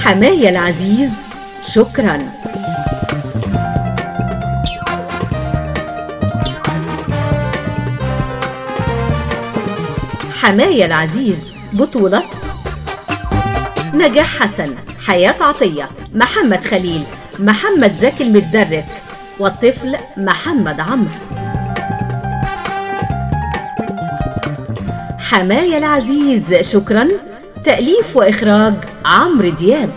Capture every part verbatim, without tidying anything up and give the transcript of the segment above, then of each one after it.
حماية العزيز شكرا. حماية العزيز بطولة نجاح حسن، حياة عطية، محمد خليل، محمد زكي المتدرك، والطفل محمد عمرو. حماية العزيز شكرا، تأليف وإخراج عمرو دياب.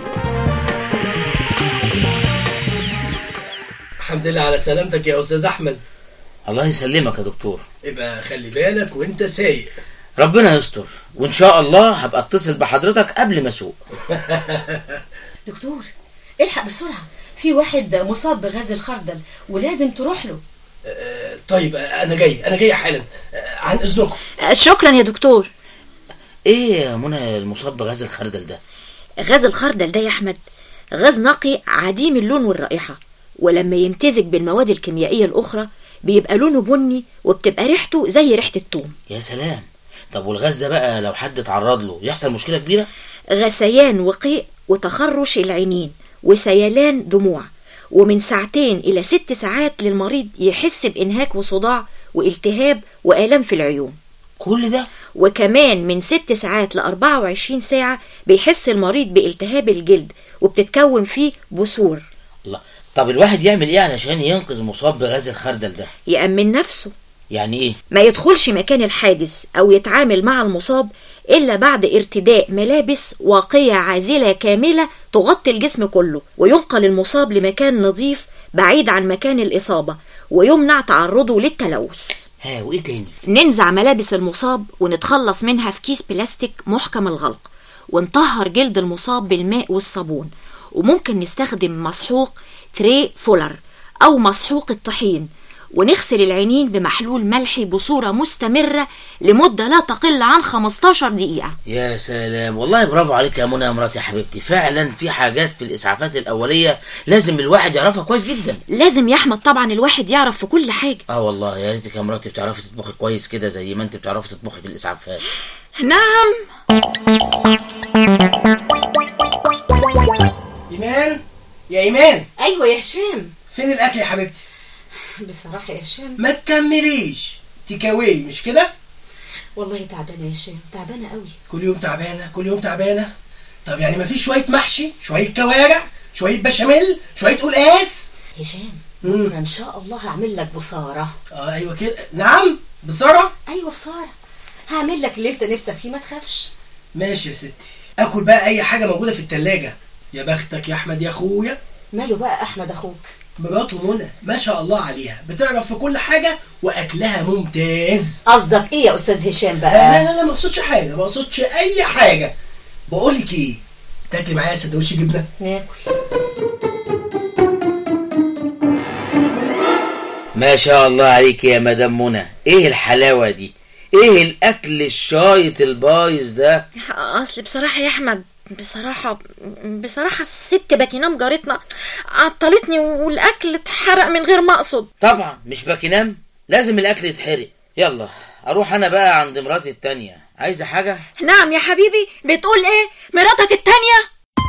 الحمد لله على سلامتك يا أستاذ أحمد. الله يسلمك يا دكتور. يبقى خلي بالك وانت سايق. ربنا يستر، وإن شاء الله هبقى اتصل بحضرتك قبل ما اسوق. دكتور الحق بسرعة، في واحد مصاب بغاز الخردل ولازم تروح له. أه طيب أنا جاي أنا جاي حالا، أه عن إذنكم. شكرا يا دكتور. ايه يا منى المصاب بغاز الخردل ده؟ غاز الخردل ده يا أحمد غاز نقي عديم اللون والرائحة، ولما يمتزج بالمواد الكيميائية الأخرى بيبقى لونه بني وبتبقى ريحته زي ريحة الثوم. يا سلام. طب والغاز ده بقى لو حد اتعرض له يحصل مشكلة كبيرة؟ غثيان وقيء وتخرش العينين وسيلان دموع، ومن ساعتين إلى ست ساعات للمريض يحس بإنهاك وصداع والتهاب وآلام في العيون. كل ده؟ وكمان من ست ساعات لأربعة وعشرين ساعة بيحس المريض بالتهاب الجلد وبتتكون فيه بثور. الله. طب الواحد يعمل ايه علشان ينقذ مصاب بغاز الخردل ده؟ يأمن نفسه. يعني ايه؟ ما يدخلش مكان الحادث أو يتعامل مع المصاب إلا بعد ارتداء ملابس واقية عازلة كاملة تغطي الجسم كله، وينقل المصاب لمكان نظيف بعيد عن مكان الإصابة ويمنع تعرضه للتلوث. ها وإيه تاني؟ ننزع ملابس المصاب ونتخلص منها في كيس بلاستيك محكم الغلق، ونطهر جلد المصاب بالماء والصابون، وممكن نستخدم مسحوق تري فولر أو مسحوق الطحين، ونغسل العينين بمحلول ملحي بصورة مستمرة لمدة لا تقل عن خمستاشر دقيقة. يا سلام، والله برافو عليك يا منى يا مراتي يا حبيبتي. فعلا في حاجات في الإسعافات الأولية لازم الواحد يعرفها كويس جدا. لازم يا أحمد طبعا الواحد يعرف في كل حاجة. اه والله يا ريتك يا مراتي بتعرفي تطبخي كويس كده زي ما انت بتعرفي تطبخي في الإسعافات. نعم. إيمان يا إيمان. أيوة يا هشام. فين الأكل يا حبيبتي؟ بصراحة يا هشام ما تكمليش تيكاوي مش كده؟ والله تعبانة يا هشام، تعبانة قوي. كل يوم تعبانة كل يوم تعبانة. طب يعني ما فيش شوية محشي، شوية كوارع، شوية بشاميل، شوية قلقاس؟ هشام بكرة إن شاء الله هعمل لك بصارة. اه ايوه كده. نعم بصارة؟ أيوة بصارة، هعمل لك اللي انت نفسك فيه ما تخافش. ماشي يا ستي. اكل بقى اي حاجة موجودة في التلاجة. يا بختك يا احمد يا اخويا. ماله بقى أحمد أخوك؟ مراته منى ما شاء الله عليها بتعرف في كل حاجة واكلها ممتاز. قصدك ايه يا استاذ هشام بقى؟ لا لا لا ما اقصدش حاجة، ما اقصدش اي حاجة. بقول لك ايه، تاكلي معايا سندوتش جبنة؟ ناكل. ما شاء الله عليك يا مدام منى، ايه الحلاوة دي؟ ايه الاكل الشايط البايظ ده؟ اصل بصراحة يا احمد بصراحة بصراحة الست باكينام جارتنا عطلتني والاكل اتحرق من غير ما اقصد. طبعا مش باكينام، لازم الاكل يتحرق. يلا اروح انا بقى عند مراتي التانية. عايزة حاجة؟ نعم يا حبيبي. بتقول ايه؟ مراتك التانية؟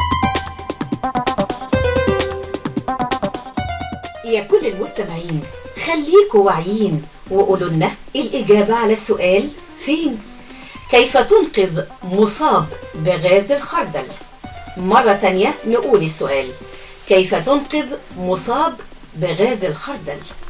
يا كل المستمعين خليكوا واعيين وقولوا لنا الإجابة على السؤال فين؟ كيف تنقذ مصاب بغاز الخردل؟ مرة تانية نقول السؤال، كيف تنقذ مصاب بغاز الخردل؟